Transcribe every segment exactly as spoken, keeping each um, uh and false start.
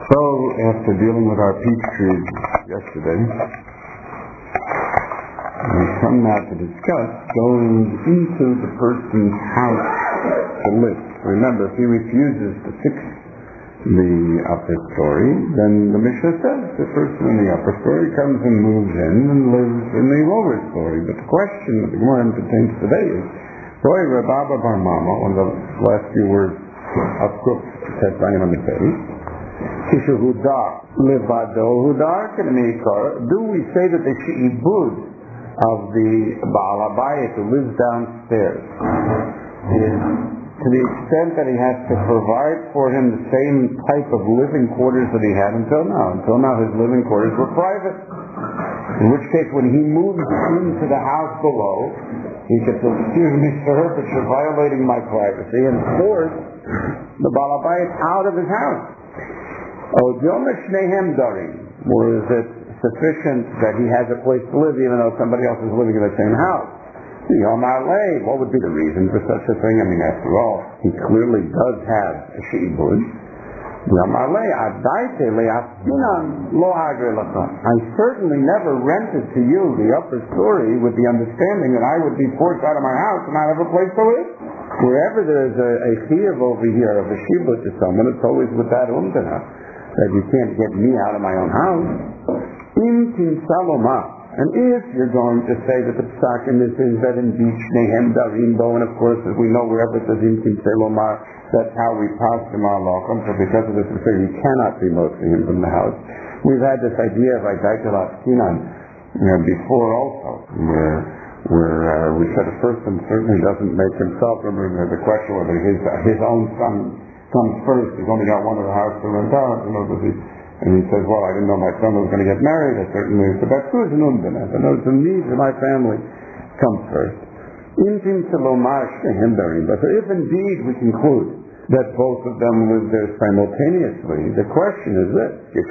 So, after dealing with our peach trees yesterday, we come now to discuss going into the person's house to live. Remember, if he refuses to fix the upper story, then the Mishnah says the person in the upper story comes and moves in and lives in the lower story. But the question that the Gemara entertains today is, Roy Rababa Bar Mama, one of the last few words of Kuf said by him on the page, Kishahudar, Levado Hudar, do we say that the She'ibud of the Baal Habayit who lives downstairs is to the extent that he has to provide for him the same type of living quarters that he had until now. Until now his living quarters were private. In which case when he moves into the house below, he could say, excuse me sir, but you're violating my privacy, and force the Baal Habayit out of his house. Oh, or is it sufficient that he has a place to live even though somebody else is living in the same house? What would be the reason for such a thing? I mean, after all, he clearly does have a she'ibud. I certainly never rented to you the upper story with the understanding that I would be forced out of my house and not have a place to live. Wherever there's a, a chiyuv over here of a shibud to someone, it's always with that umdana, that you can't get me out of my own house. And if you're going to say that the psak in this is that in beach nehem darim bo, and of course as we know wherever it says imkin selomar, that's how we pass the malachim, so because of this we say you cannot be mostly him from the house. We've had this idea of Aidaitel Askinan you know, before also, where where uh, we said a person certainly doesn't make himself, remember the question whether his his own son comes first, he's only got one of the house to rent out, you know, does he And he says, well, I didn't know my son was going to get married. I certainly said, that's good, and I know the needs of my family come first. But if indeed we conclude that both of them live there simultaneously, the question is this,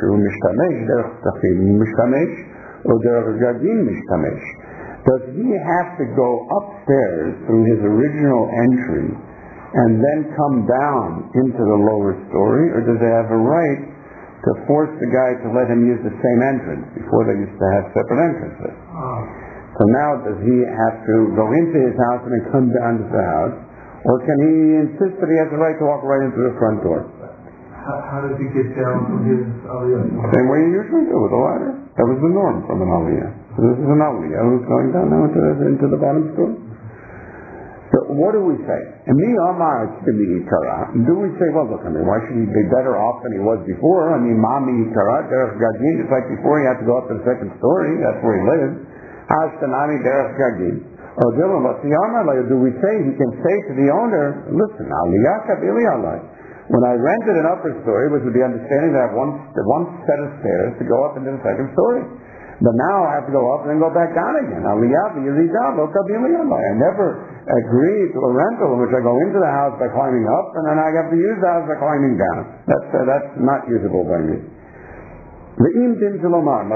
does he have to go upstairs through his original entry and then come down into the lower story, or does he have a right to force the guy to let him use the same entrance? Before they used to have separate entrances. Oh. So now does he have to go into his house and then come down to the house, or can he insist that he has the right to walk right into the front door? How, how does he get down from his aliyah? Same way you usually do with a ladder. That was the norm from an aliyah. So this is an aliyah who's going down now into the, into the bottom story. So what do we say? And me, Amar, do we say, well, look, I mean, why should he be better off than he was before? I mean, Mami Ikara, Derech Gagin, just like before he had to go up to the second story, that's where he lived. Hashtanani Derech Gagin. Or do we say, he can say to the owner, listen, Aliyah Kabili Alay. When I rented an upper story, it was with the understanding that I have one, one set of stairs to go up into the second story. But now I have to go up and then go back down again. I never agreed to a rental in which I go into the house by climbing up and then I have to use the house by climbing down. That's uh, that's not usable by me. You know, this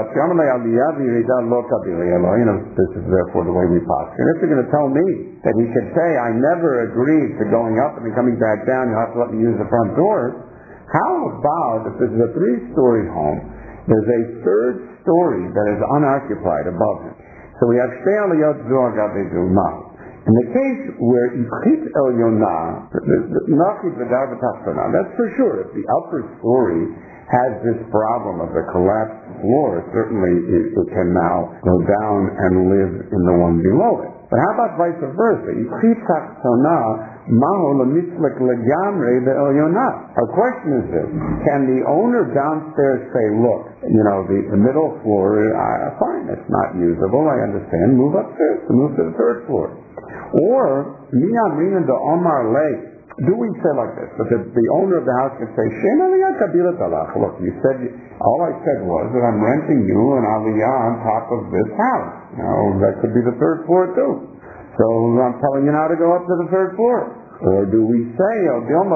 is therefore the way we pass. And if you're going to tell me that he should say, I never agreed to going up and then coming back down, you'll have to let me use the front door. How about if this is a three-story home, there's a third story that is unoccupied above him. So we have Shtei Aliyot Zohar Gabe Zulma. In the case where Yichit El Yonah, Nachit V'dar V'tachtonah, that's for sure. If the upper story has this problem of the collapsed floor, certainly it, it can now go down and live in the one below it. But how about vice versa? Yichit Tachtonah Maho Lemitzlik Legamre Ve'el Yonah. Our question is this: can the owner downstairs say, look, you know, the, the middle floor, uh, fine, it's not usable, I understand, move upstairs, move to the third floor. Or, Miyamrina de Omar Lake, do we say like this? But the, the owner of the house can say, Shem Aliyah Kabila Talach. Look, you said, all I said was that I'm renting you an Aliyah on top of this house. Now, that could be the third floor too. So I'm telling you now to go up to the third floor. Or do we say, that when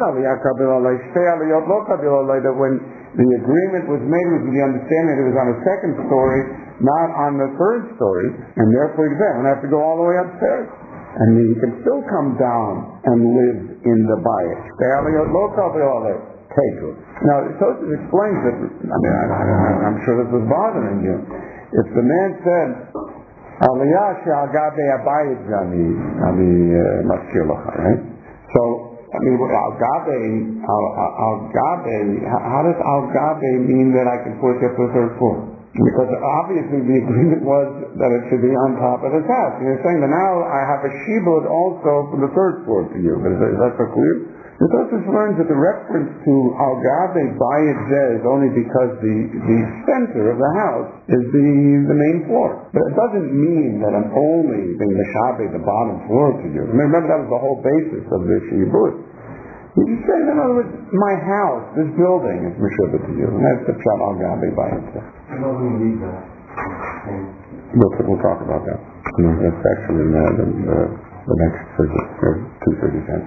the agreement was made with the understanding that it was on the second story, not on the third story, and therefore you don't have to go all the way upstairs. And he can still come down and live in the bayit. Tekel. Now, Tosfos explains that, I mean, I, I, I'm sure this was bothering you. If the man said, Aliyah she'al gabe abayit zani, ani maskir lacha, right? So, I mean, al gabe, al gabe, how does al gabe mean that I can put it to the third floor? Because obviously the agreement was that it should be on top of his house. And you're saying that now I have a shibud also from the third floor to you. But is that, is that so clear? The Tosfos learns that the reference to al gabe bayit zeh is only because the, the center of the house is the, the main floor. But it doesn't mean that I'm only being meshabe the bottom floor to you. Remember, that was the whole basis of the shibud. You just say, in other words, my house, this building is meshubbah to you. And that's the pshat al gabe bayit zeh. How do we read that? We'll, we'll talk about that. No, that's actually in the, the, the, the next thirty, or two thirty cents.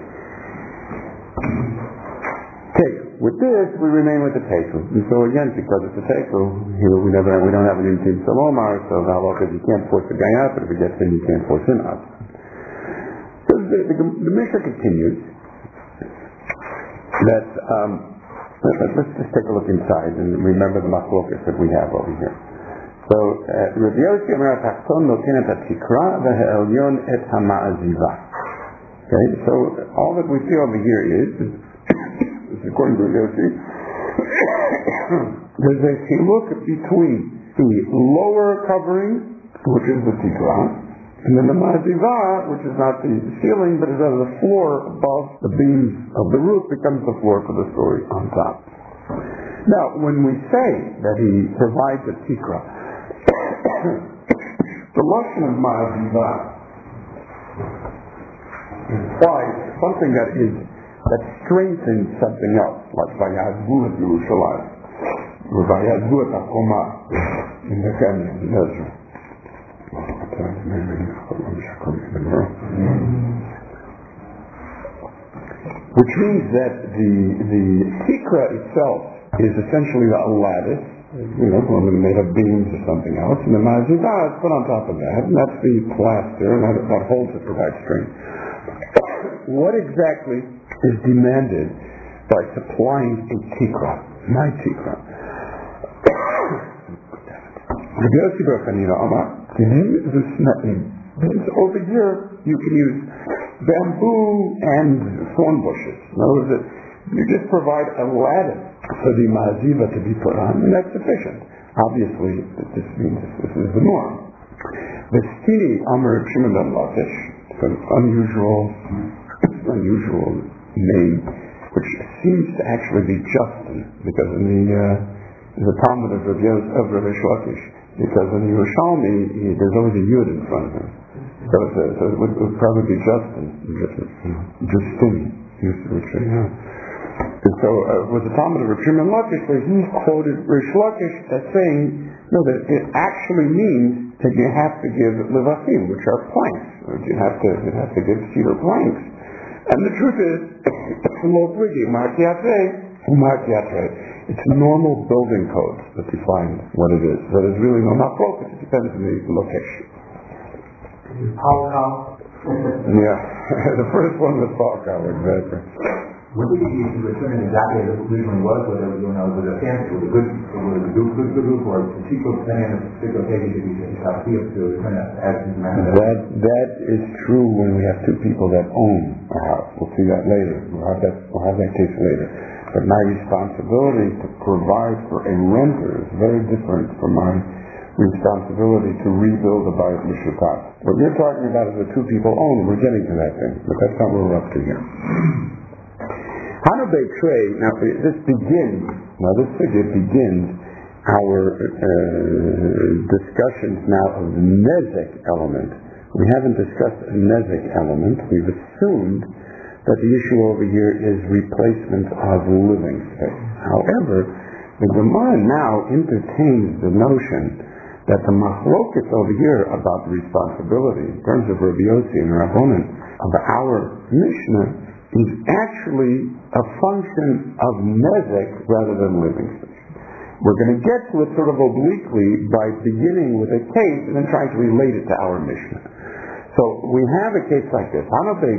Okay, with this we remain with the tekel. And so again, because it's a tekel, you know, we never we don't have an intim salomar, so because you can't force the guy out, but if he gets in, you can't force him out. So the, the, the Mishnah continues that um, let, let's just take a look inside and remember the machlokas that we have over here. So Rav Yossi Omer HaTachton noten et hatikra v'ha'elyon et ha'ma'aziva. Okay, so all that we see over here is, is according to Rav Yossi, there's a look between the lower covering, which is the tikra, and then the ma'aziva, which is not the ceiling, but is the floor above the beams of the roof, becomes the floor for the story on top. Now, when we say that he provides a tikra, the lashon of ma'aziva implies something that is that strengthens something else, like vayazvu et Yerushalayim, or vayazvu et Hakoma in the canyon in Ezra. Which means that the the tikra itself is essentially a lattice, you know, made of beams or something else, and the ma'aziva is put on top of that, and that's the plaster, and that, that holds it, provides strength. What exactly is demanded by supplying a tikra, my tikra? Rabbi Yossi bar Chanina Amar, means over here you can use bamboo and thorn bushes. In other words, you just provide a lattice for the ma'aziva to be put on, and that's sufficient. Obviously, this means this is the norm. The Stini Amar Shimon ben Lakish, an unusual, unusual name, which seems to actually be Justin, because in the uh, the Talmud of Rav Rish Lakish, because in the Yerushalmi, he, there's always a yud in front of him. So, it's a, so it, would, it would probably be Justin, Justini, which, yeah. And so uh, with the Talmud of Rav Shimon Lakish, where he quoted Rish Lakish as saying, no, that it actually means that you have to give levachim, which are planks. You have to, you have to give cedar planks. And the truth is, it's normal building codes that define what it is. That is really no machlokas. It depends on the location. How Yeah, the first one was Falcow, exactly. Would it be easy to determine exactly what the policeman was, whether it was, you know, was a fancy, was a good, was a good, good, good group, or a cheap group, depending on the particular case, it could be a to determine as that that is true when we have two people that own a house. We'll see that later. We'll have that. We'll have that case later. But my responsibility to provide for a renter is very different from my responsibility to rebuild a bayit mishutat. What you're talking about is the two people own. We're getting to that thing, but that's not what we're up to here. Hanu Beitrei, now this begins, now this figure begins our uh, discussions now of the nezek element. We haven't discussed a nezek element. We've assumed that the issue over here is replacement of living space. However, the Gemara now entertains the notion that the machlokas over here about responsibility, in terms of Rabbi Yossi and Rabbonin, of our Mishnah, is actually a function of nezek rather than living space. We're going to get to it sort of obliquely by beginning with a case and then trying to relate it to our Mishnah. So we have a case like this.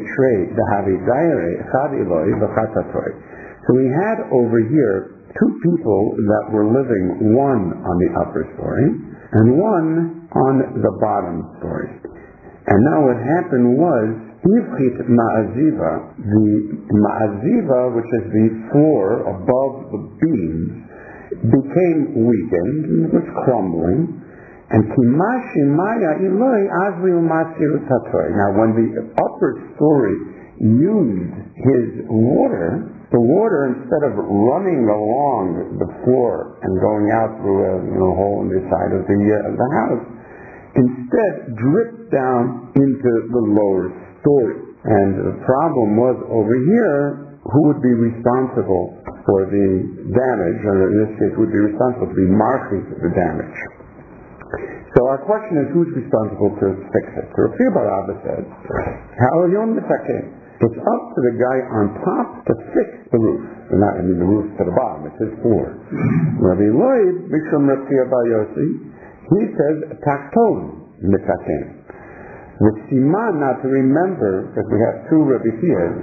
So we had over here two people that were living, one on the upper story and one on the bottom story. And now what happened was, Ivchit Ma'aziva, the Ma'aziva, which is the floor above the beams, became weakened and was crumbling. And Kimashi Maya Iloi Azri Umasiru Tatoi. Now when the upper story used his water, the water, instead of running along the floor and going out through a you know, hole in the side of the, uh, the house, instead dripped down into the lower story. And the problem was over here, who would be responsible for the damage, or in this case would be responsible to be marking the damage. So our question is, who's responsible to fix it? So Rav Bar Abba said, Ha'olyon Mitaken. It's up to the guy on top to fix the roof. Not, I mean, the roof to the bottom, it's his floor. Rabbi Lloyd, Mishram Rav Bar Yossi, he says, Takton Mitaken. The siman, not to remember, because we have two Rabbi Fiyas.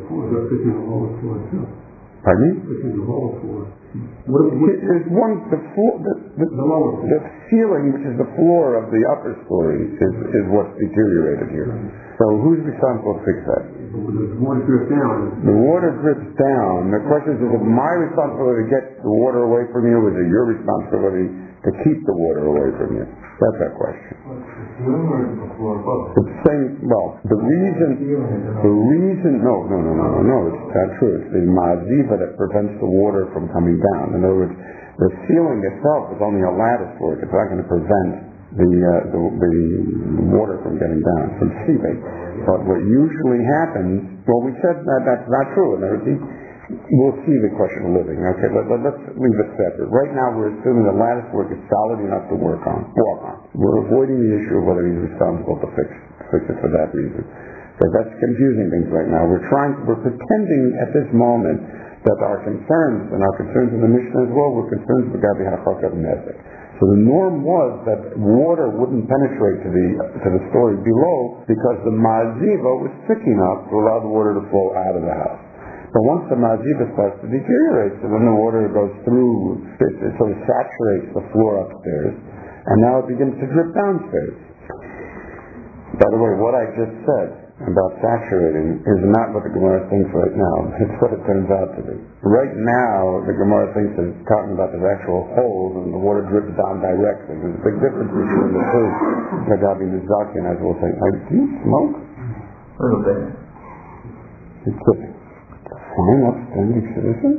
Pardon me? There's one, the floor, the, the, the ceiling, which is the floor of the upper story, is, is what's deteriorated here. So who's responsible to fix that? The water drips down. The water drips down. The question is, is it my responsibility to get the water away from you, or is it your responsibility to keep the water away from you? That's our question. The same, well, the reason, the reason, no, no, no, no, no, no, it's not true. It's the ma'aziva that prevents the water from coming down. In other words, the ceiling itself is only a lattice work. It's not going to prevent the, uh, the, the water from getting down, from seeping. But what usually happens, well, we said that that's not true. In other words, we'll see the question of living. Okay, let, let, let's leave it separate. Right now, we're assuming the lattice work is solid enough to work on, walk on. We're avoiding the issue of whether he's responsible to fix, fix it for that reason. So that's confusing things right now. We're trying, we're pretending at this moment that our concerns, and our concerns in the Mishnah as well, were concerns with Gabi Hachakav Nezek. So the norm was that water wouldn't penetrate to the to the story below because the ma'aziva was thick enough to allow the water to flow out of the house. But once the ma'aziva starts to deteriorate, so then the water goes through, it, it sort of saturates the floor upstairs, and now it begins to drip downstairs. By the way, what I just said about saturating is not what the Gemara thinks right now. It's what it turns out to be. Right now, the Gemara thinks it's talking about there's actual holes and the water drips down directly. There's a big difference between the two. Nagabi Nizakin, as we'll say, do you smoke? A little bit. It's good. Fine, upstanding citizen?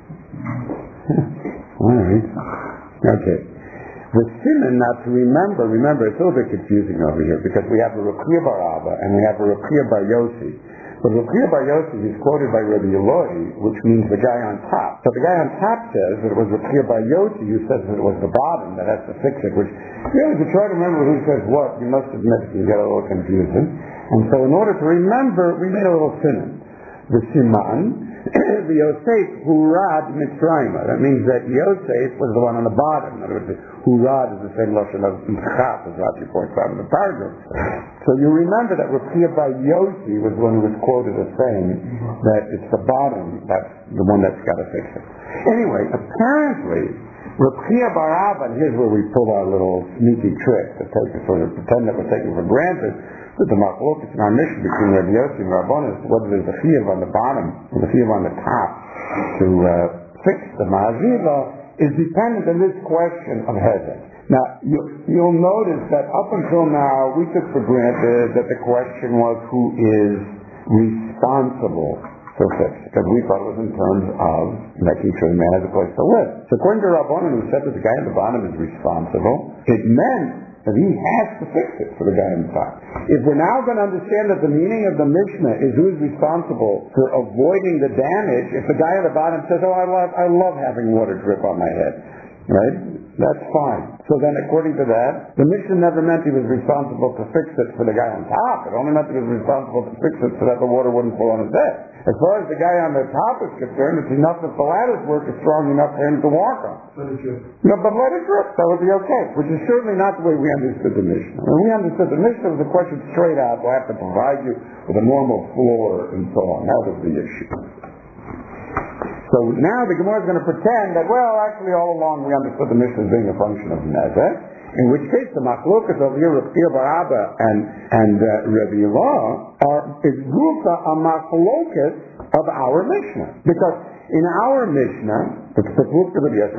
All right. Okay. The siman not to remember, remember, it's a little bit confusing over here because we have a Rav Bar Abba and we have a Rav Bar Yossi. But Rav Bar Yossi is quoted by Rabbi Eloi, which means the guy on top. So the guy on top says that it was Rav Bar Yossi who says that it was the bottom that has to fix it, which really, to try to remember who says what, you must admit you get a little confusing. And so in order to remember, we made a little siman. The siman, the Yosef Hurad Mitzrayim. That means that Yosef was the one on the bottom. In other words, Hurad is the same lashon of Yitzchak, as Rashi points out in the paragraph. So you remember that Rav Bar Yossi was the one who was quoted as saying that it's the bottom that's the one that's got to fix it. Anyway, apparently, Rav Bar Abba, and here's where we pull our little sneaky trick to take it sort of pretend that we're taking for granted. That the machlokas in our mission between Rabbi Yossi and Rabbanan, whether there's a chiyuv on the bottom or the chiyuv on the top to uh, fix the ma'aziva is dependent on this question of hezek. Now, you, you'll notice that up until now, we took for granted that the question was who is responsible for fix, because we thought it was in terms of making sure the man has a place to live. So according to Rabbanan, who said that the guy at the bottom is responsible, it meant that he has to fix it for the guy on the top. If we're now going to understand that the meaning of the Mishnah is who's responsible for avoiding the damage, if the guy at the bottom says, oh, I love, I love having water drip on my head, right? That's fine. So then, according to that, the Mishnah never meant he was responsible to fix it for the guy on top. It only meant he was responsible to fix it so that the water wouldn't fall on his head. As far as the guy on the top is concerned, it's enough if the ladder's work is strong enough for him to walk on. Let it drip. No, but let it drip. That would be okay. Which is certainly not the way we understood the Mishnah. When we understood the Mishnah, was a question straight out. We'll have to provide you with a normal floor and so on. That was the issue. So now the Gemara is going to pretend that, well, actually all along we understood the Mishnah as being a function of Nezek, in which case the machlokas over here of Pir Barabba and, and uh, Rebbe Yelah are, is Rufa a machlokas of our Mishnah. Because in our Mishnah, it's the Rufa of Rebbe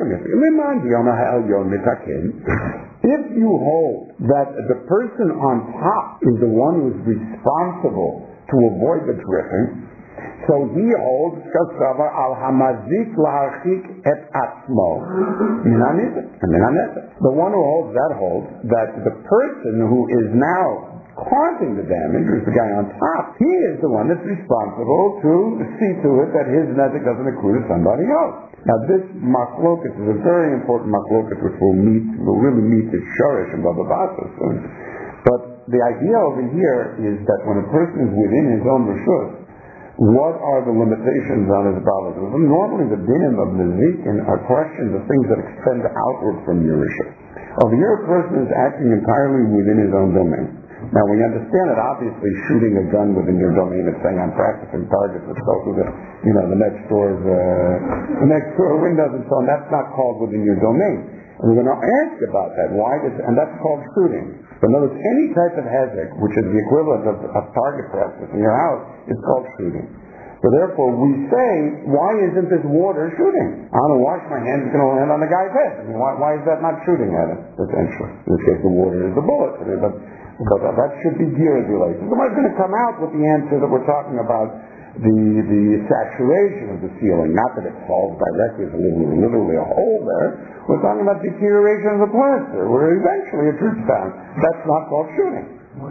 if you hold that the person on top is the one who is responsible to avoid the dripping, so he holds kasava al hamazik la'archik et atzmo minaneset. The one who holds that holds that the person who is now causing the damage, who's the guy on top, he is the one that's responsible to see to it that his nezek doesn't accrue to somebody else. Now this machlokas is a very important machlokas which will meet, will really meet the shorish and Baba Basra soon. But the idea over here is that when a person is within his own reshus, what are the limitations on his Baal-Hazuvim? Normally the dinim of Nezikin are questions of things that extend outward from your reshus. Over here a person is acting entirely within his own domain. Now we understand that obviously shooting a gun within your domain is saying I'm practicing targets which go through the, you know, the next door's, uh, the next door windows and so on. That's not called within your domain. And we're going to ask about that. Why does, and that's called shooting. But in other words, any type of hezek, which is the equivalent of, of target practice in your house, is called shooting. So therefore we say, why isn't this water shooting? I want to wash my hands, it's going to land on the guy's head. I mean, why, why is that not shooting at him, potentially? In this case, the water is the bullet. I mean, but, but that should be deregulation. Somebody's going to come out with the answer that we're talking about, the the saturation of the ceiling. Not that it falls directly, there's literally, literally a hole there. We're talking about deterioration of the plaster, where eventually it droops down. That's not called shooting.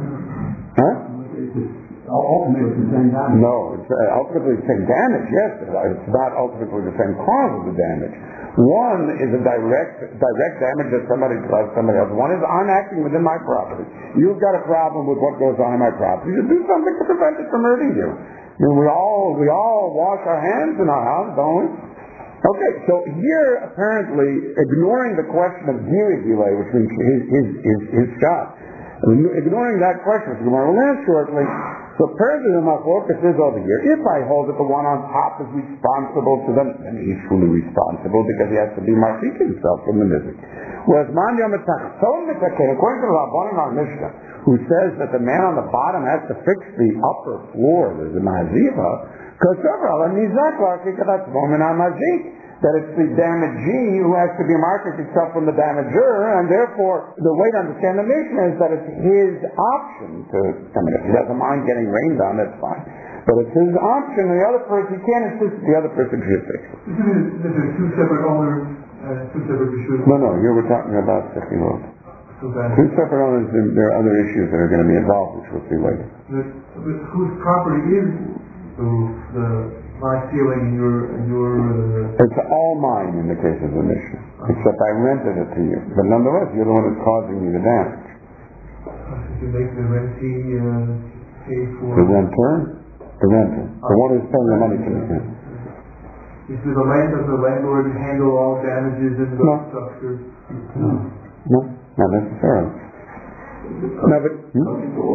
Huh? Ultimately, it's the same damage. No, it's uh, ultimately the same damage, yes. It's not ultimately the same cause of the damage. One is a direct direct damage that somebody does somebody else. One is I'm acting within my property. You've got a problem with what goes on in my property. You do something to prevent it from hurting you. I mean, we all we all wash our hands in our house, don't we? Okay, so here apparently ignoring the question of delay, which means his his his, his job, ignoring that question, which we'll answer shortly. So apparently the machlokas is over here. If I hold that the one on top is responsible to them, then he's fully responsible because he has to be marfik himself from the nizik. Whereas man yom etzach, so according to the Rabbanan on Mishnah, who says that the man on the bottom has to fix the upper floor, there's a maziva, because that's moment on mazik. That it's the damagee who has to be marking himself from the damager, and therefore the way to understand the Mishnah is that it's his option to, I mean, if he doesn't mind getting rained on, that's fine. But it's his option, and the other person, he can't insist the other person should fix it. You mean that there's two separate owners, uh, two separate issues? No, no, here we're talking about Sefirot. Two separate owners, there are other issues that are going to be involved, which we'll see later. But, but whose property is the, the my ceiling and your, and your... Uh... It's all mine in the case of the Mishnah, except I rented it to you. But nonetheless, you're the one who's causing me the damage. You make the rentee uh, pay for... The renter? The renter. The one who's paying the money to me. Is the land of the landlord handle all damages in the no. structure? No. No, not necessarily. No, but... Hmm?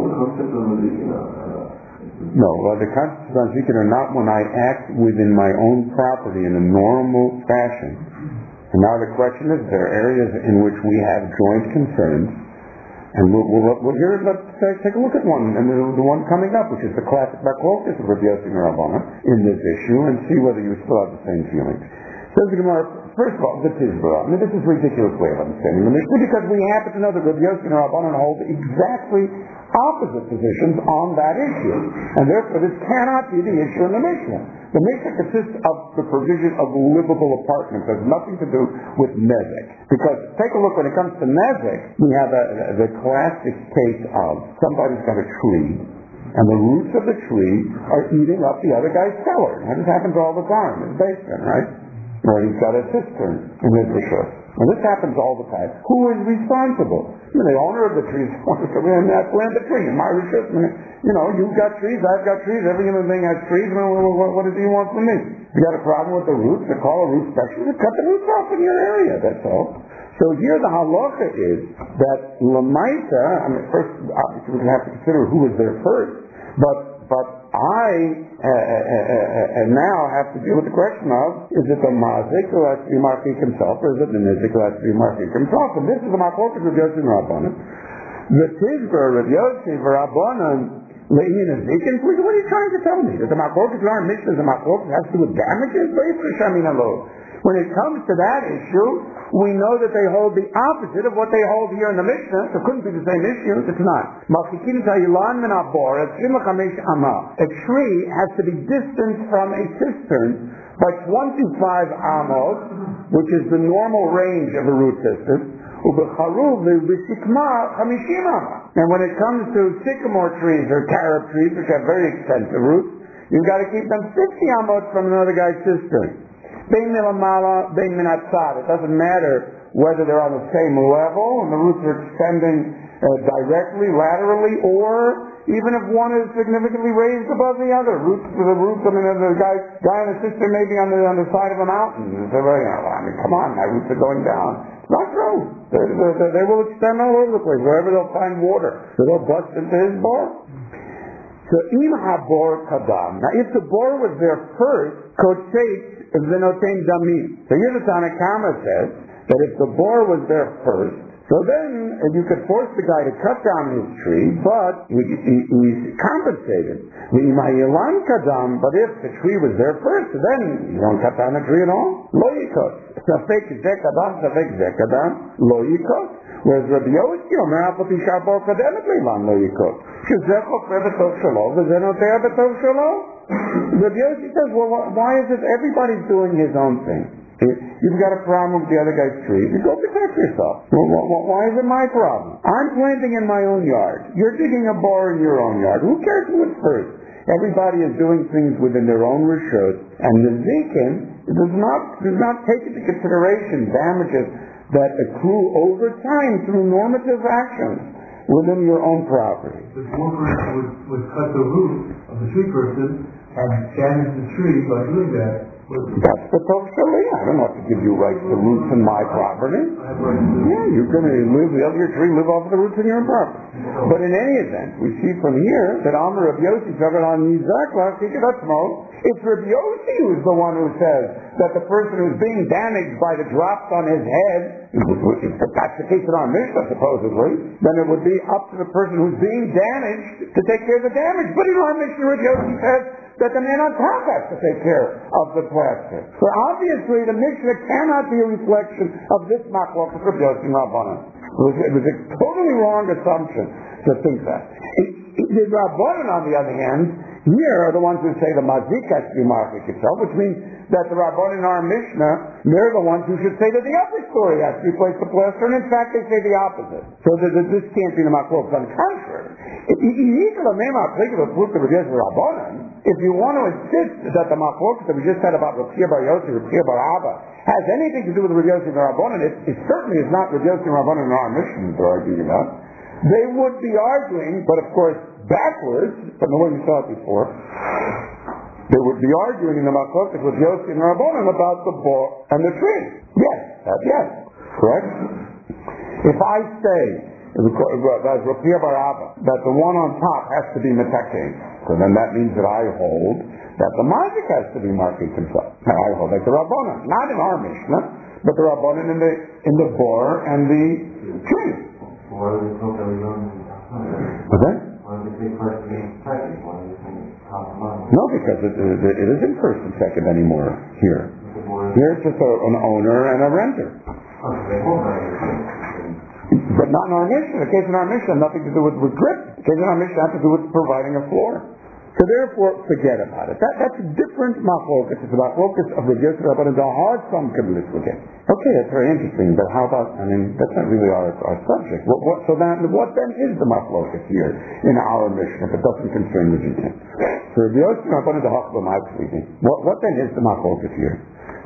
No, well, the concepts on Zikin are not when I act within my own property in a normal fashion. And now the question is, there are areas in which we have joint concerns, and we'll, we'll, we'll here, let's uh, take a look at one, and the, the one coming up, which is the classic Baklokas of Rabbi Yossi Rabbanan in this issue, and see whether you still have the same feelings. Says the Gemara, first of all, the Tizbara. I mean, this is a ridiculous way of understanding the Mishnah, because we happen to know that Rabbi Yossi Rabbanan hold exactly opposite positions on that issue. And therefore this cannot be the issue in the Mishnah. The Mishnah consists of the provision of livable apartments. It has nothing to do with nezek. Because take a look, when it comes to nezek, we have a, a, the classic case of somebody's got a tree, and the roots of the tree are eating up the other guy's cellar. That just happens all the time in the basement, right? or he's got a cistern in his rishus. And this happens all the time. Who is responsible? You know, the owner of the trees wants to come in and plant the tree in my rishus. You know, you've got trees, I've got trees, every human being has trees. What, what, what does he want from me? You got a problem with the roots? They call a root specialist. Cut the roots off in your area. That's all. So here the halacha is that Lamaita, I mean, first, obviously we have to consider who was there first, but but I uh, uh, uh, uh, now have to deal with the question of, is it the mazik who has to be marking himself, or is it the nizik who has to be marking himself? And this is the machlokas of Yossi and Rabbanan. The tizber of Yossi and Rabbanan, le'in and zikin, what are you trying to tell me? That the machlokas in our Mishnah, the machlokas has to do with damages? When it comes to that issue, we know that they hold the opposite of what they hold here in the Mishnah. So it couldn't be the same issue. It's not. A tree has to be distanced from a cistern by twenty-five amos, which is the normal range of a root system. And when it comes to sycamore trees or carob trees, which have very extensive roots, you've got to keep them fifty amos from another guy's cistern. It doesn't matter whether they're on the same level and the roots are extending uh, directly, laterally, or even if one is significantly raised above the other. Roots to the roots, I mean, the guy, guy and the sister may be on the, on the side of a mountain. So, you know, I mean, come on, my roots are going down. It's not true. They, they, they will extend all over the place, wherever they'll find water. So they'll bust into his bore. So, im habor kadam. Now, if the bore was there first, kotzeit v'noten damim. So here the Tanna Kama says that if the bore was there first, so then you could force the guy to cut down his tree, but he, he, he's compensated. V'imayilan kadam. But if the tree was there first, then you don't cut down the tree at all. Lo yikos. Safek zeh kadam, safek zeh kadam. Lo yikos. Whereas Rabbi Yossi, Omer Apo Pisha Bor Kademet Leilan Lo Yikos. Shezeh Chokre B'tov Shelo, V'zeh Notea B'tov Shelo. Rabbi Yossi says, well, why is it everybody's doing his own thing? You've got a problem with the other guy's tree, you go protect yourself. Well, why is it my problem? I'm planting in my own yard. You're digging a bore in your own yard. Who cares who is first? Everybody is doing things within their own rishus, and the zikin does not does not take into consideration damages that accrue over time through normative actions within your own property. If one person would, would cut the root of the tree person and damage the tree by doing that, that's the Tov Sheli. I don't have to give you rights to roots in my property. Yeah, you're going to live the other tree, live off the roots in your property. But in any event, we see from here that Amar Rabbi Yossi covered on Nizak last week. It's Rabbi Yossi who's the one who says that the person who's being damaged by the drops on his head, if that's the case in our Mishnah supposedly, then it would be up to the person who's being damaged to take care of the damage. But in our Mishnah, Rabbi Yossi says that the man on top has to take care of the plaster. So obviously the Mishnah cannot be a reflection of this machlokas of Yossi and Rabbanan. It was a totally wrong assumption to think that. The Rabbanan, on the other hand, here are the ones who say the mazik has to be marking itself, which means that the Rabbanan in our Mishnah, they're the ones who should say that the upper story has to replace the plaster, and in fact they say the opposite. So that this can't be the machlokas. On the contrary, if you want to insist that the machlokas that we just said about Rav Chia Bar Yossi, Rav Chia Bar Abba, has anything to do with Rav Yossi and Rabbanan, it, it certainly is not Rav Yossi and Rabbanan in our Mishnah they're arguing about. They would be arguing, but of course backwards from the way we saw it before. They would be arguing in the machlokas with Yossi and Rabbanan about the bore and the tree. Yes, that, yes, correct. If I say, as Rav Chia Bar Abba, that the one on top has to be metakein, so then that means that I hold that the mazik has to be marking himself. Now I hold like the Rabbanan, not in our Mishnah, but the Rabbanan in the in the bore and the tree. Why do they talk every long? What's that? Why do they say first and second? Why do they say top and bottom? No, because it, it, it isn't first and second anymore here. Here it's just a, an owner and a renter. Oh, they both are But not in our Mishnah. The case in our Mishnah has nothing to do with, with grip. The case in our Mishnah has to do with providing a floor. So therefore, forget about it. That, that's a different machlokas. It's about focus of the Yossi Rabbanan. The hard some can live with it. Okay, that's very interesting. But how about? I mean, that's not really our, our subject. What, what, so that what then is the machlokas here in our Mishnah? If it doesn't concern the detail. For the Yossi Rabbanan, the Hachba Ma'at speaking. What what then is the machlokas here?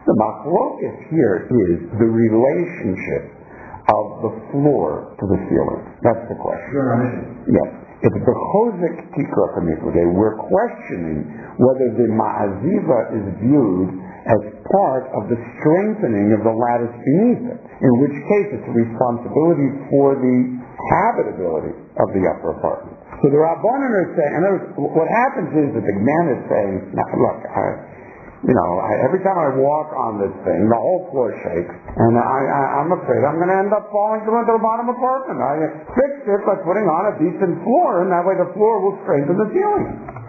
The machlokas here is the relationship of the floor to the ceiling. That's the question. You're on mission. Yes. It's the chozik tikra kamiflage. We're questioning whether the ma'aziva is viewed as part of the strengthening of the lattice beneath it, in which case it's a responsibility for the habitability of the upper apartment. So the Rabbanan are saying, and what happens is that the man is saying, now, look, I, you know, I, every time I walk on this thing, the whole floor shakes, and I, I, I'm afraid I'm going to end up falling through into the bottom apartment. I fixed it by putting on a decent floor, and that way the floor will strengthen the ceiling.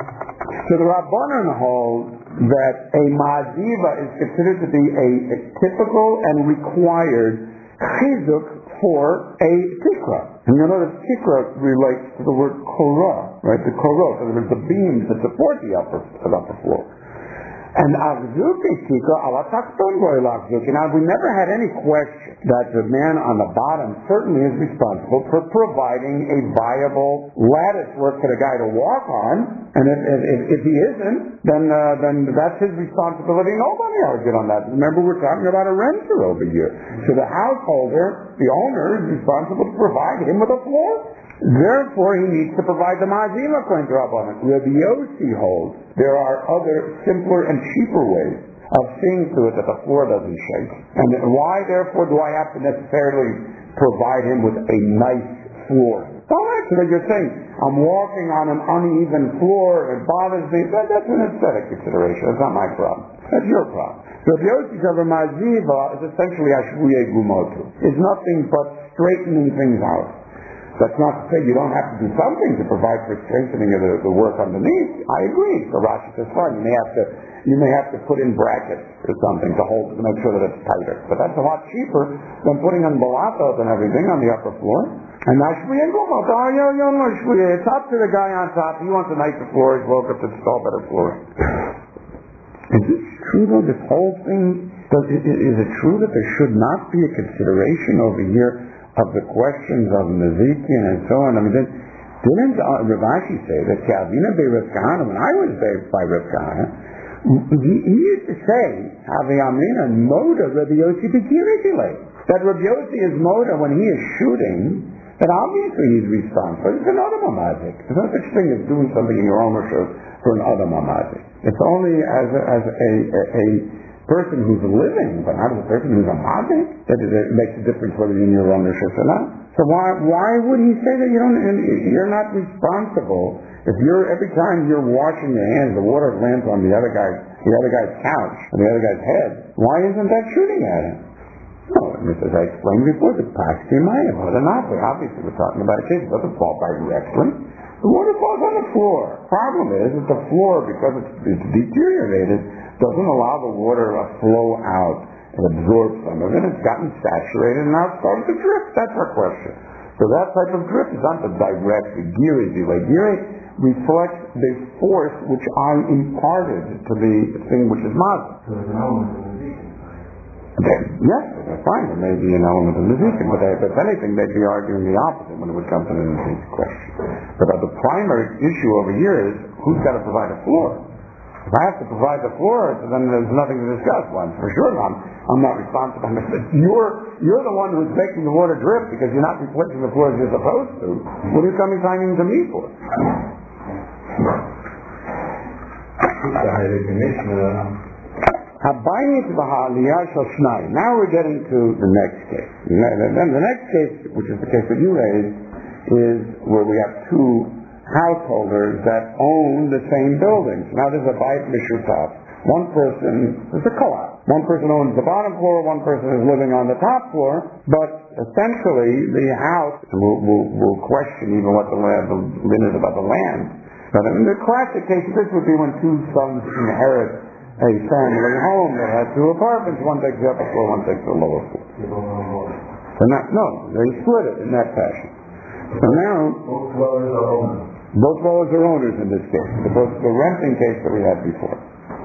So the Rabbanan hold that a ma'aziva is considered to be a, a typical and required chizuk for a tikra. And you know that tikra relates to the word korah, right? The korah, so there's the beams that support the upper, the upper floor. And Achzuki Tikra, ala takton goy l'achzuki. Now, we never had any question that the man on the bottom certainly is responsible for providing a viable lattice work for the guy to walk on. And if, if, if he isn't, then uh, then that's his responsibility. Nobody argued on that. Remember, we're talking about a renter over here. So the householder, the owner, is responsible to provide him with a floor. Therefore, he needs to provide the ma'aziva according to Rabbanan. Rabbi Yossi holds there are other simpler and cheaper ways of seeing to it that the floor doesn't shake. And why, therefore, do I have to necessarily provide him with a nice floor? Don't answer that. You're saying, I'm walking on an uneven floor, it bothers me. That, that's an aesthetic consideration. That's not my problem. That's your problem. So the Yossi of a ma'aziva is essentially ashvuye gumotu. It's nothing but straightening things out. That's not to say you don't have to do something to provide for strengthening of the, the work underneath. I agree. So Rashi says, fine, you may have to you may have to put in brackets or something to hold to make sure that it's tighter. But that's a lot cheaper than putting in balatos and everything on the upper floor. And now it's up to the guy on top. He wants a nicer floor. He's welcome to install better floor. Is this true though? This whole thing, does, is, is it true that there should not be a consideration over here of the questions of Nezikin and so on? I mean, didn't uh, Rav Ashi say that Kavina be Rav Kahana, when I was there by Rav Kahana, he, he used to say, Havi Amina Moda Rabbi Yossi B'Kirikile. That Rabbi Yossi is Moda when he is shooting, that obviously he's responsible. It's an Adam Amazik. There's no such thing as doing something in your ownership for an Adam Amazik. It's only as a, as a, a, a person who's living, but not as a person who's a mazik, that it makes a difference whether you're in your ownership or not. So why why would he say that you don't? You're not responsible if you're every time you're washing your hands, the water lands on the other guy's the other guy's couch or the other guy's head. Why isn't that shooting at him? No, and as I explained before, the Paximaya, but not. Obviously, we're talking about a case. It doesn't fall by directly. The water falls on the floor. Problem is that the floor, because it's, it's deteriorated, doesn't allow the water to flow out and absorb some of it. It's gotten saturated and now it's starting to drip. That's our question. So that type of drip is not the direct giri delay. Giri reflects the force which I imparted to the thing which is mazda. So there's an element of the Nezikin. Yes, that's fine. There may be an element of Nezikin, but they, if anything, they'd be arguing the opposite when it would come to the Nezikin question. But uh, the primary issue over here is who's got to provide a floor. If I have to provide the floor, then there's nothing to discuss. Well, for sure, I'm, I'm not responsible. You're, you're the one who's making the water drip because you're not replacing the floor as you're supposed to. What are you coming signing to me for? Now we're getting to the next case. Then the next case, which is the case that you raised, is where we have two householders that own the same buildings. Now there's a bayit mishutaf. One person, there's a co-op. One person owns the bottom floor, one person is living on the top floor, but essentially the house, we'll, we'll, we'll question even what the land, the limit about the land. But in the classic case, this would be when two sons inherit a family home that has two apartments. One takes the upper floor, one takes the lower floor. So not, no, they split it in that fashion. So now, Both dwellers are owners. both dwellers are owners in this case, as opposed to the renting case that we had before.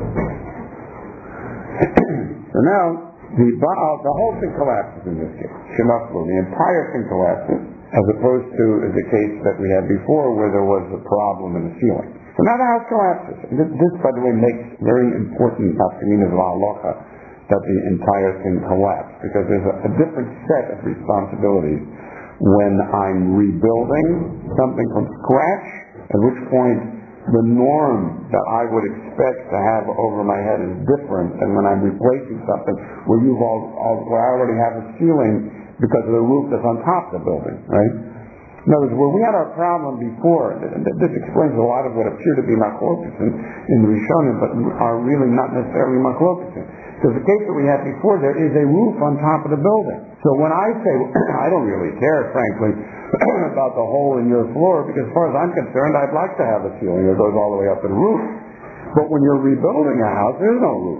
So now, the Baal, the whole thing collapses in this case. Shemachlu, the entire thing collapses, as opposed to the case that we had before where there was a problem in the ceiling. So now the house collapses. This, this by the way, makes very important nafkaminas of halacha that the entire thing collapsed, because there's a, a different set of responsibilities when I'm rebuilding something from scratch, at which point the norm that I would expect to have over my head is different than when I'm replacing something where you've all, all where I already have a ceiling because of the roof that's on top of the building, right? In other words, where we had our problem before, this explains a lot of what appear to be machlokas in, in the Rishonim, but are really not necessarily machlokas. Because the case that we had before, there is a roof on top of the building. So when I say, I don't really care, frankly, about the hole in your floor, because as far as I'm concerned, I'd like to have a ceiling that goes all the way up to the roof. But when you're rebuilding a house, there's no roof.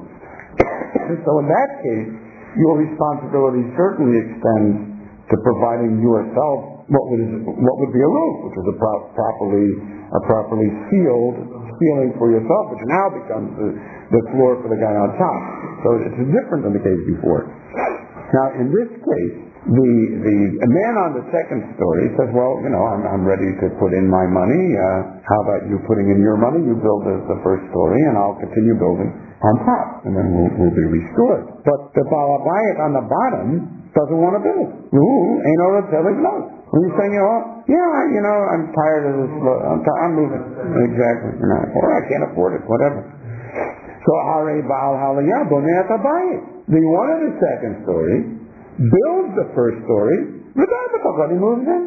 So in that case, your responsibility certainly extends to providing yourself what would what would be a roof, which is a pro- properly a properly sealed ceiling for yourself, which now becomes the, the floor for the guy on top. So it's different than the case before. Now, in this case, the the a man on the second story says, well, you know, I'm, I'm ready to put in my money. Uh, how about you putting in your money? You build the, the first story, and I'll continue building on top, and then we'll, we'll be restored. But the Balabayit on the bottom doesn't want to build. Ooh, ain't no telling no. When you saying, you know, yeah, you know, I'm tired of this. I'm, t- I'm moving. Exactly. You know, or I can't afford it. Whatever. So Hare Baal Haliyah Boneh Tabayit. The one in the second story builds the first story. But he moves in.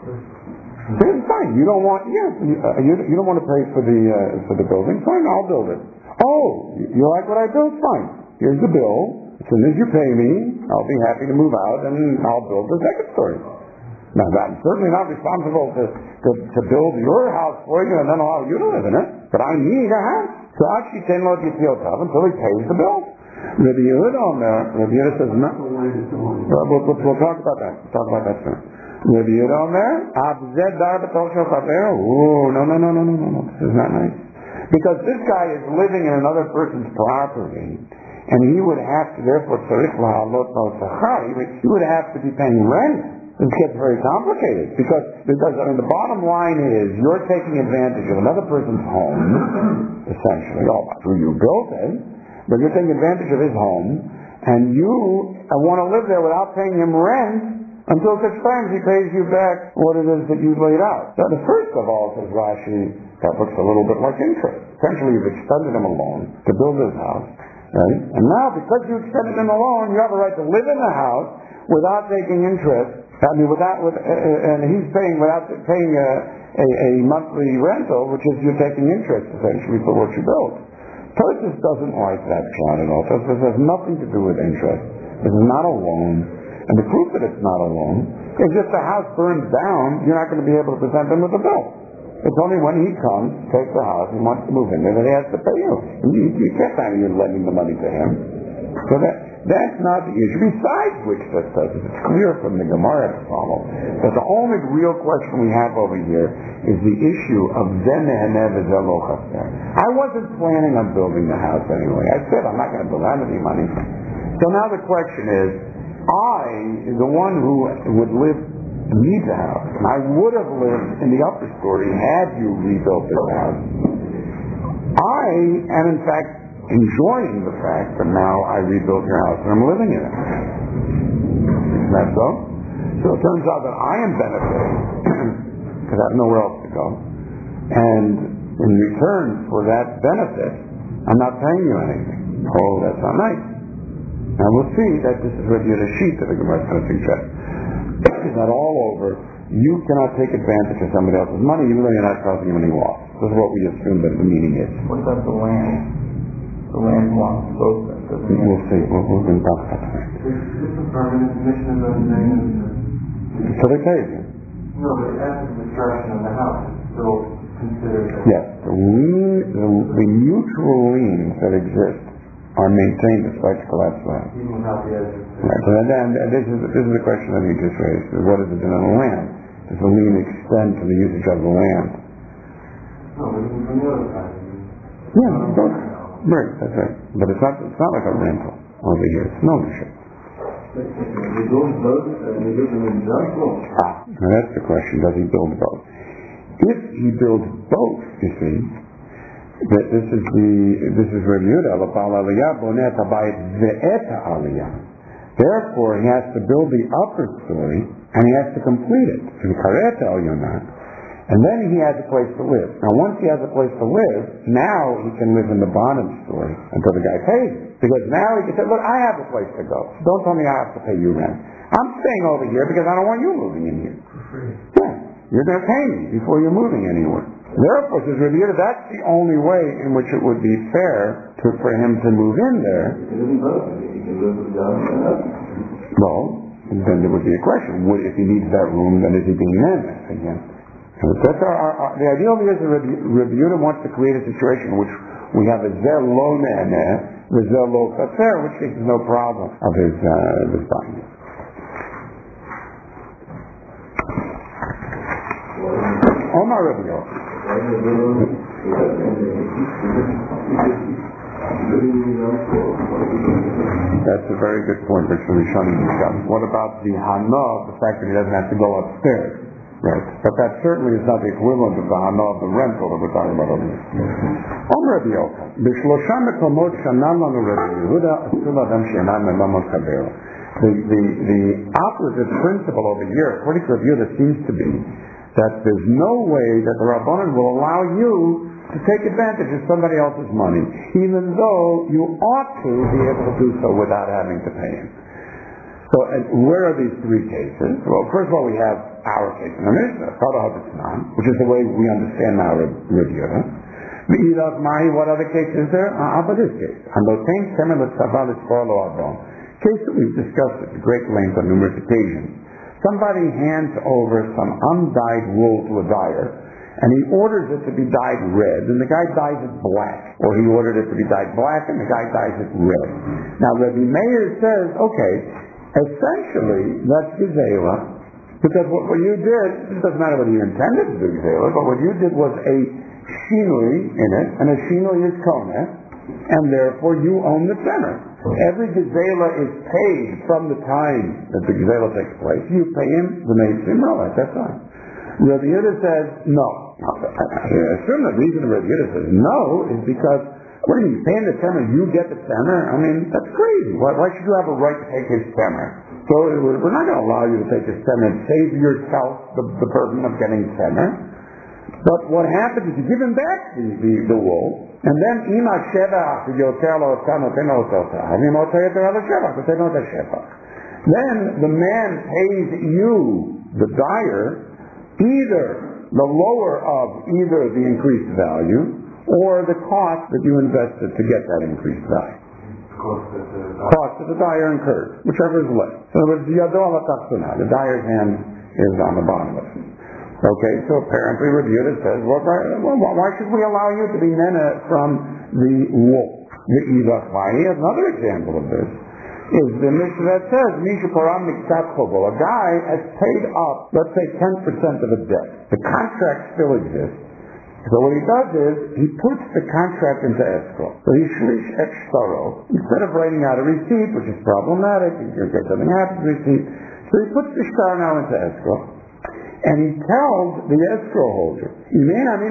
It's fine. You don't want, yeah, you, uh, you, you don't want to pay for the uh, for the building. Fine, I'll build it. Oh, you like what I built? Fine. Here's the bill. As soon as you pay me, I'll be happy to move out and I'll build the second story. Now, I'm certainly not responsible to, to, to build your house for you and then allow you to live in it, but I need a house. So actually, ten lot yitziyotav until he pays the bill. Rabbi Yehuda on there, Rabbi Yehuda says, no. We'll, we'll, we'll talk about that. We'll talk about that soon. Rabbi Yehuda on there, Abzed dar b'toch shel chaver. Ooh, no, no, no, no, no, no, no. This is not nice. Because this guy is living in another person's property, and he would have to, therefore, tzarich lahalot no sachar, he would have to be paying rent. It gets very complicated because, because I mean, the bottom line is you're taking advantage of another person's home, essentially. Oh, true, you built it, but you're taking advantage of his home, and you want to live there without paying him rent until such time he pays you back what it is that you laid out. Now, the first of all, says Rashi, that looks a little bit like interest. Essentially, you've extended him a loan to build his house, right? And now, because you extended him a loan, you have a right to live in the house without taking interest. I mean, without, with, uh, and he's paying without paying a, a, a monthly rental, which is you're taking interest essentially for what you built. Tosis doesn't like that plan at all. Tosis has nothing to do with interest. This is not a loan, and the proof that it's not a loan is if the house burns down, you're not going to be able to present him with a bill. It's only when he comes, takes the house, and wants to move in there that he has to pay you. You, you can't find you're lending the money to him. So that that's not the issue. Besides which, that says it's clear from the Gemara to follow that the only real question we have over here is the issue of Zenehene v'Zelo Chaser. I wasn't planning on building the house anyway. I said I'm not going to build. I don't have any money. So now the question is, I, the one who would live need the house, and I would have lived in the upper story had you rebuilt this house. I am in fact enjoying the fact that now I rebuilt your house and I'm living in it. Isn't that so? So it turns out that I am benefiting because I have nowhere else to go. And in return for that benefit, I'm not paying you anything. Oh, that's not nice. Now we'll see that this is what you're the sheet that the Gemara is going to suggest. It's not all over. You cannot take advantage of somebody else's money even though you're not causing him any loss. This is what we assume that the meaning is. What about the land? The land belongs to both of them. We'll see. We're, we're going to talk about that. Is this a permanent condition of the name? So they pay you. No, but after the destruction of the house, it's still considered. Yes. The, lien, the, the mutual liens that exist are maintained despite the collapse of the house. Even without the edge. Right. So then, and this is this is the question that you just raised. What is it in the land? Does the lien extend to the usage of the land? No, but even from the other side. Yeah. So, right. That's right. But it's not it's not like a rental over here. It's an ownership. You build both, and you give them a jungle. Ah, now that's the question. Does he build both? If he builds both, you see, Th- This is the this is Rabbi Yehuda. L'bal aliyah boneh et habayit ve'et aliyah. Therefore, he has to build the upper story and he has to complete it. V'karet al-yonah. And then he has a place to live. Now, once he has a place to live, now he can live in the bottom story until the guy pays. Because now he can say, look, I have a place to go. Don't tell me I have to pay you rent. I'm staying over here because I don't want you moving in here. Yeah, you're going to pay me before you're moving anywhere. Therefore, says Rabbi Yehuda, that's the only way in which it would be fair to, for him to move in there. Well, then there would be a question. Would, if he needs that room, then is he being menace again? That's our, our, our, the idea of it is that Rabbi, Rabbi Yehuda wants to create a situation in which we have a zer lo ne'aneh, the zer lo chaser, which is no problem of his uh, his binding. Omar Rabbi Yehuda. That's a very good point, which the Rishonim discussed. What about the hana, the fact that he doesn't have to go upstairs? Right. But that certainly is not the equivalent of the hana of the rental that we're talking about over here. Om Rabbi Yochanan, b'shlosha mekomot shanan lanu Rabbi Yehuda asul adam she'enan memamon kabero. The the the opposite principle over here, according to Rabbi Yehuda, seems to be that there's no way that the Rabbanan will allow you to take advantage of somebody else's money, even though you ought to be able to do so without having to pay him. So, and where are these three cases? Well, first of all, we have our case in the Mishnah, which is the way we understand now Rabbi Yehuda. What other case is there? Ah, but this case. Case that we've discussed at great length on numerous occasions. Somebody hands over some undyed wool to a dyer, and he orders it to be dyed red, and the guy dyes it black. Or he ordered it to be dyed black, and the guy dyes it red. Now, Rabbi Meir says, okay, essentially, that's Gezela, because what, what you did, it doesn't matter whether you intended to do Gezela, but what you did was a shinui in it, and a shinui is koneh, and therefore you own the center. Every Gezela is paid from the time that the Gezela takes place. You pay him the Meisim at that time. Rabbi Yehuda says, no. I assume the reason Rabbi Yehuda says no is because, what do you mean, paying the temer, you get the temer? I mean, that's crazy. Why, why should you have a right to take his temer? So we're not going to allow you to take his temer and save yourself the, the burden of getting temer. But what happens is you give him back the, the, the wool, and then ima sheva yoter lo otano teno otota. Havim oter yoter lo sheva, but they don't have sheva. Then the man pays you, the dyer, either the lower of either the increased value or the cost that you invested to get that increased value. Cost that the dyer incurred, whichever is less. So in other words, the dyer's hand is on the bottom of it. Okay, so apparently Rabbi Yehuda says, well, why should we allow you to be nena from the wool? The Ivach Vayi, another example of this, is the Mishnah that says, Misha Param Miktat Chobo. A guy has paid up, let's say ten percent of the debt. The contract still exists. So what he does is, he puts the contract into escrow. So he shlish et shtaro. Instead of writing out a receipt, which is problematic, in case something happens, receipt. So he puts the shtar now into escrow. And he tells the escrow holder, if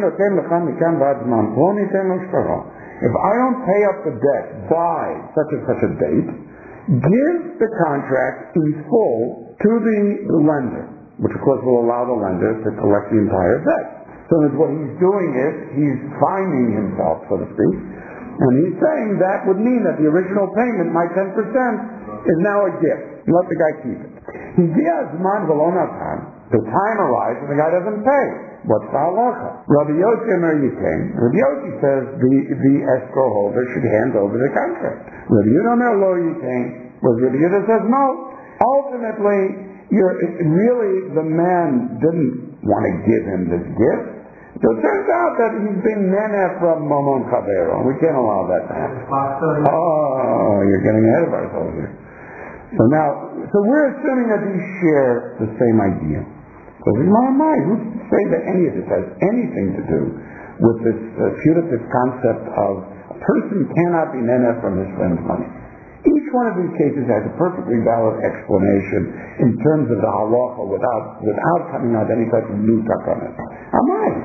I don't pay up the debt by such and such a date, give the contract in full to the lender, which of course will allow the lender to collect the entire debt. So what he's doing is, he's finding himself, so to speak, and he's saying that would mean that the original payment, my ten percent, is now a gift. Let the guy keep it. He gives man velonatan. The time arrives and the guy doesn't pay. What's the halacha? Rabbi Yossi Omer Yitain. Rabbi Yossi says the, the escrow holder should hand over the contract. Rabbi Yehuda Omer Lo Yitain. Well, Rabbi Yehuda says no. Ultimately, you're, really the man didn't want to give him this gift. So it turns out that he's been meneh from Mamon Chavero. We can't allow that to happen. Oh, you're getting ahead of ourselves here. So now, so we're assuming that these share the same idea. So in my mind, who's to say that any of this has anything to do with this uh, putative concept of a person cannot be meneh from his friend's money? Each one of these cases has a perfectly valid explanation in terms of the halacha without without coming out any type of new takanas. Amai.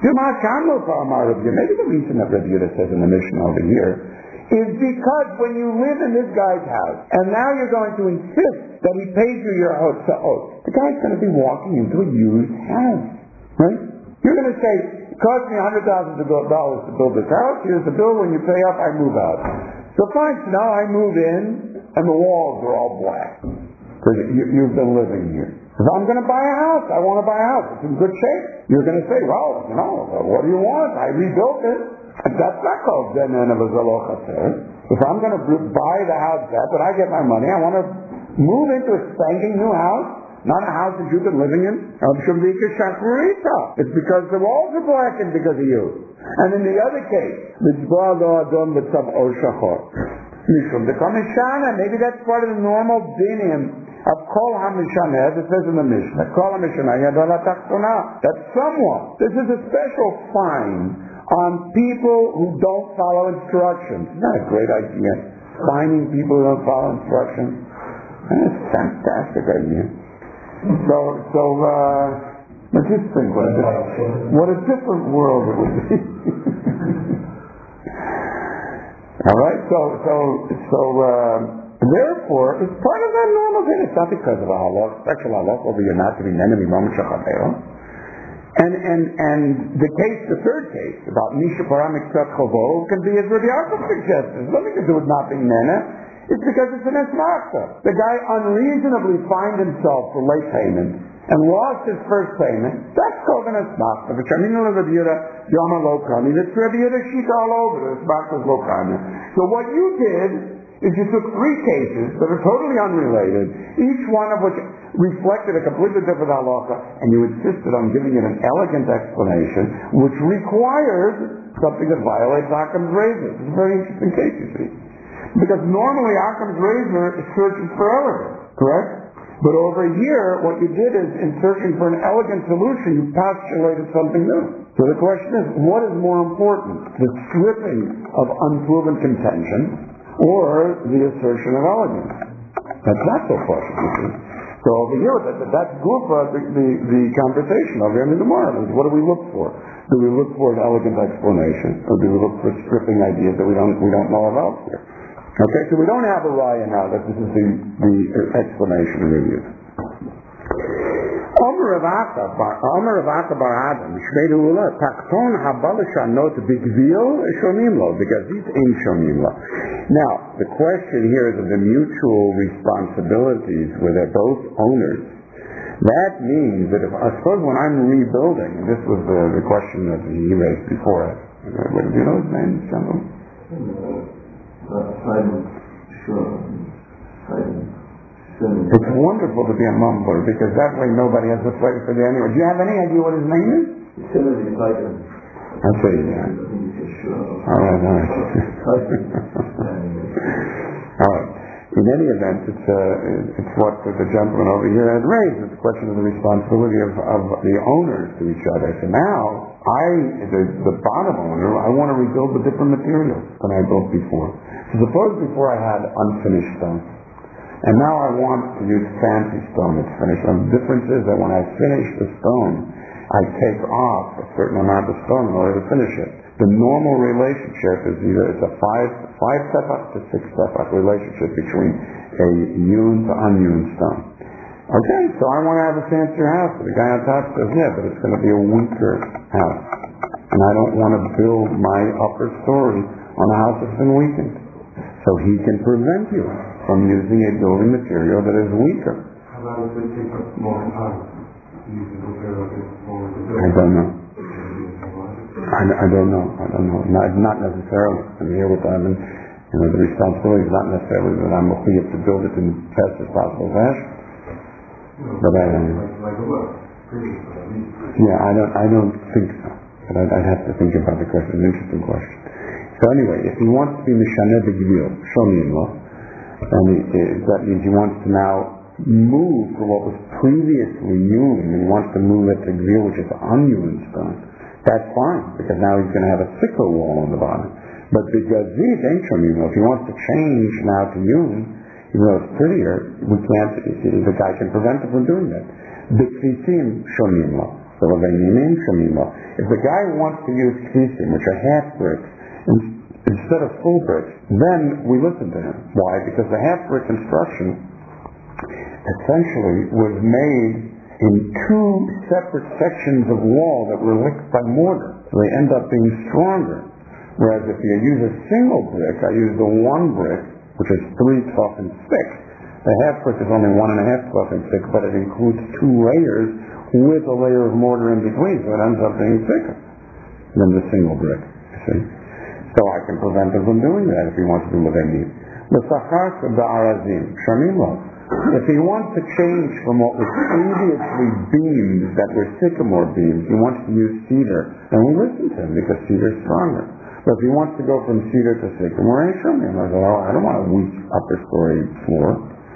Maybe the reason that Rabbi Yehuda says in the mission over here is because when you live in this guy's house, and now you're going to insist that he pays you your hotza'ot, the guy's going to be walking into a used house, right? You're going to say, it cost me one hundred thousand dollars to build this house, here's the bill, when you pay off, I move out. So fine, so now I move in, and the walls are all black, because you, you've been living here. If I'm going to buy a house, I want to buy a house. It's in good shape. You're going to say, well, you know, what do you want? I rebuilt it. That's not called Zenan of a Zalochaser. If I'm going to buy the house that, but I get my money, I want to move into a spanking new house, not a house that you've been living in. It's because the walls are blackened because of you. And in the other case, maybe that's part of the normal dinim of Kol HaMishaneh, as it says in the Mishnah, Kol HaMishaneh Yad Ala Tachtona. That someone, this is a special fine on people who don't follow instructions. Isn't that a great idea? Fining people who don't follow instructions. That's a fantastic idea. So, so, uh, let's just think what a, what a different world it would be. Alright, so, so, so, uh, therefore, it's part of that normal thing. It's not because of a halach, special halach over you're not to be an enemy, and and and the case, the third case about Misha Paramik Tzat Chovo can be as Rabbi Yaakov suggests. It's nothing to do with not being nene. It's because it's an esmachta. The guy unreasonably fined himself for late payment and lost his first payment. That's called an esmachta. Which I mean, Rabbi Yehuda Yoma Lokani. That's Rabbi Yehuda Shita all over. The esmachta's Lokani. So what you did is you took three cases that are totally unrelated, each one of which reflected a completely different halacha, and you insisted on giving it an elegant explanation, which requires something that violates Occam's razor. It's a very interesting case, you see. Because normally Occam's razor is searching for elegance, correct? But over here, what you did is, in searching for an elegant solution, you postulated something new. So the question is, what is more important? The stripping of unproven contention, or the assertion of elegance? That's not so question, you see. So over here, that, that's good for the, the, the conversation over here in the Gemara. What do we look for? Do we look for an elegant explanation, or do we look for stripping ideas that we don't we don't know about here? Okay, so we don't have a raya now that this is the, the explanation we use. Omer Ravaka bar Adam, Shmei Ula, Takton Habalashanot Bigvil Shonimlo, because he's in Shonimlo. Now, the question here is of the mutual responsibilities where they're both owners. That means that if, I suppose when I'm rebuilding, and this was the, the question that he raised before, what, do you know his name, gentlemen? It's wonderful to be a mumbler, because that way nobody has to fight for the anyway. Do you have any idea what his name is? I'll say yeah. All right, all right. All right. In any event, it's uh, it's what the gentleman over here had raised. It's a question of the responsibility of, of the owners to each other. So now, I, the, the bottom owner, I want to rebuild with different materials than I built before. So suppose before I had unfinished stone. And now I want to use fancy stone that's finished. And the difference is that when I finish the stone, I take off a certain amount of stone in order to finish it. The normal relationship is either it's a five five step up to six step up relationship between a hewn to unhewn stone. Okay, so I want to have a fancier house. The guy on top says, yeah, but it's going to be a weaker house. And I don't want to build my upper story on a house that's been weakened. So he can prevent you from using a building material that is weaker. How about if it takes up more time? You can compare like it's more to build. I don't know. I, I don't know. I don't know. Not, not necessarily. I'm here with them, and you know, the responsibility is not necessarily that I'm required to build it in the best as possible fashion. But I don't know. Yeah, I don't. I don't think so. But I'd, I'd have to think about the question. It's an interesting question. So anyway, if he wants to be Mishaneh B'Gvil, Shonimlo, and he, that means he wants to now move from what was previously hewn, and he wants to move it to Gvil, which is unhewn stone. That's fine, because now he's going to have a thicker wall on the bottom. But because these ain't Shonimlo, if he wants to change now to hewn, even though it's prettier, we can't, the guy can prevent him from doing that. B'Tzitzim Shonimlo. So Levanim Shamima. If the guy wants to use Knisim, which are half bricks, instead of full bricks, then we listen to him. Why? Because the half brick construction essentially was made in two separate sections of wall that were linked by mortar. So they end up being stronger. Whereas if you use a single brick, I use the one brick, which is three tough and thick. The half brick is only one and a half tough and thick, but it includes two layers with a layer of mortar in between, so it ends up being thicker than the single brick. You see? So I can prevent him from doing that if he wants to do Leveni. L'sachar ba'arazim, shamim lo. If he wants to change from what was previously beams that were sycamore beams, he wants to use cedar, then we listen to him because cedar is stronger. But if he wants to go from cedar to sycamore, ain't shamim. I go, oh, I don't want a weak upper story floor.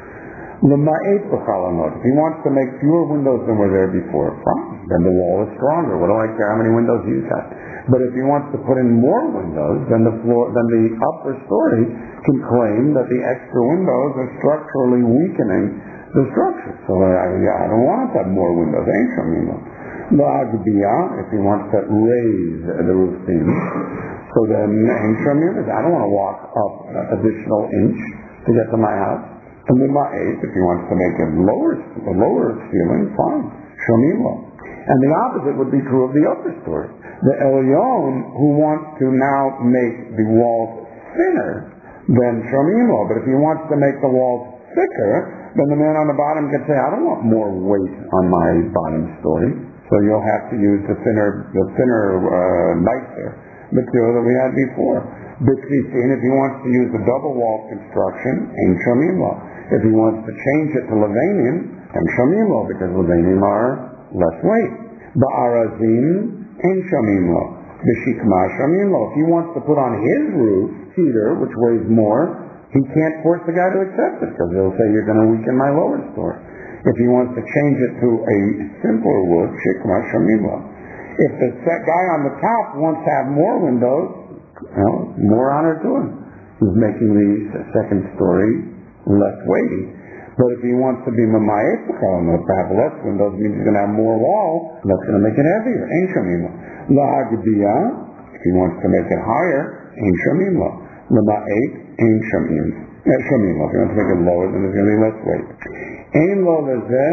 L'ma'et b'chalanot. If he wants to make fewer windows than were there before, fine. Then the wall is stronger. What do I care how many windows he's got? But if he wants to put in more windows, then the floor, then the upper story can claim that the extra windows are structurally weakening the structure. So I, I don't want to have more windows. Ain't shamim. L'agbiya, if he wants to raise the roof beam, so then ain't shamim. I don't want to walk up an additional inch to get to my house. And the ma'et, if he wants to make it lower, a lower ceiling, fine. Shamim lo. And the opposite would be true of the upper story. The Elyon, who wants to now make the walls thinner, then shamim lo. But if he wants to make the walls thicker, then the man on the bottom can say, I don't want more weight on my bottom story. So you'll have to use the thinner, the thinner, uh, nicer material that we had before. B'tzisin, if he wants to use the double wall construction, ain't shamim lo. If he wants to change it to Levanim, and shamim lo, because Levanim are less weight. Ba'arazim, and shamim lo. B'shikma shamim lo. If he wants to put on his roof cedar, which weighs more, he can't force the guy to accept it, because he'll say, you're going to weaken my lower story. If he wants to change it to a simpler wood, shikma shamim lo. If the guy on the top wants to have more windows, well, more honor to him. He's making the second story less weighty. But if he wants to be mamayet, to have less windows, means he's going to have more wall, that's going to make it heavier. Ain't shamim lo. La'agdiya, if he wants to make it higher, ain't shamim lo. Lama'et, ain't shamim. Shamim lo. If he wants to make it lower, then there's going to be less weight. Ain't lo lezeh,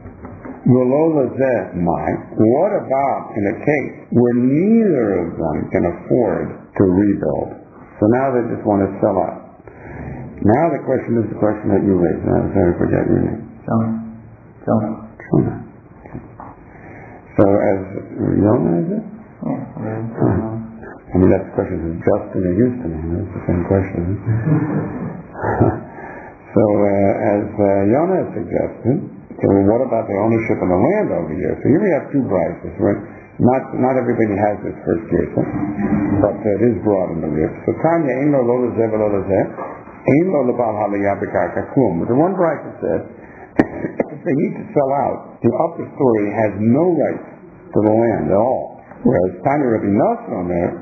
v'lo lezeh my. What about in a case where neither of them can afford to rebuild? So now they just want to sell out. Now the question is the question that you raised. I'm sorry, I forget your name. Jonah. Jonah. Jonah. Okay. So as Jonah, is it? Yeah. Uh-huh. I mean, that's the question is Justin or Houston. That's the same question. So uh, as uh, Jonah suggested, so what about the ownership of the land over here? So here we have two prices, right? Not not everybody has this first case, but uh, it is broad in the list. So Tanya, ain't no lo lezeh v'lo lezeh. The one bracket says, if they need to sell out, the upper story has no right to the land at all. Whereas Tanya Rabbi Nosson on there,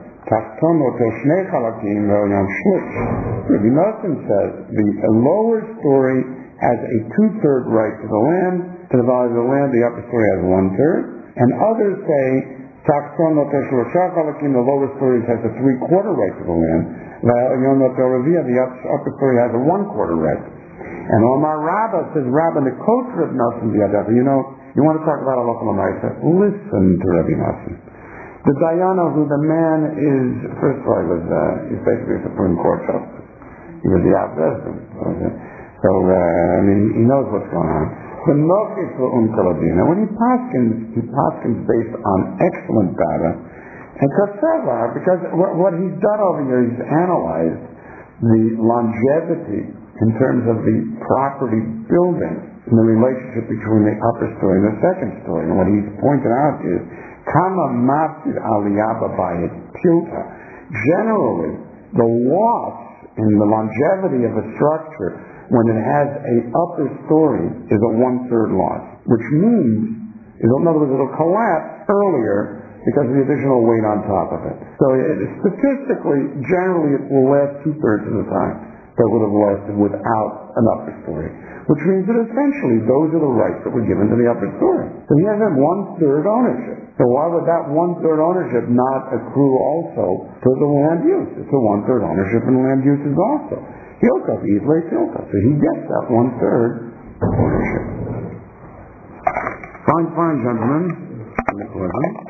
Rabbi Nosson says the lower story has a two-third right to the land, to the value of the land, the upper story has one-third, and others say, the lower story has a three-quarter right to the land, the upper story has a one-quarter right. And Omar Rabbah says, Rabbah, the coach Rabbi Nosson b'yadav. You know, you want to talk about Allah L'maisa? Listen to Rabbi Nosson. The Dayana, who the man is, first of all, he was, uh, he's basically a Supreme Court justice. He was the out-resident. So, uh, I mean, he knows what's going on. The Mokis U'um when he paskins, he paskins based on excellent data. And Kaseva, because what, what he's done over here, he's analyzed the longevity in terms of the property building and the relationship between the upper story and the second story. And what he's pointed out is, Kama Mafid Aliyaba by it, Tilta. Generally, the loss in the longevity of a structure when it has a upper story is a one-third loss, which means, in other words, it'll collapse earlier because of the additional weight on top of it. So it, statistically, generally, it will last two-thirds of the time. that would have lasted without an upper story. Which means that essentially those are the rights that were given to the upper story. So he has that one-third ownership. So why would that one-third ownership not accrue also to the land use? It's a one-third ownership in land uses also. Hilkov, Easley Hilkov. So he gets that one-third ownership. Fine, fine, gentlemen.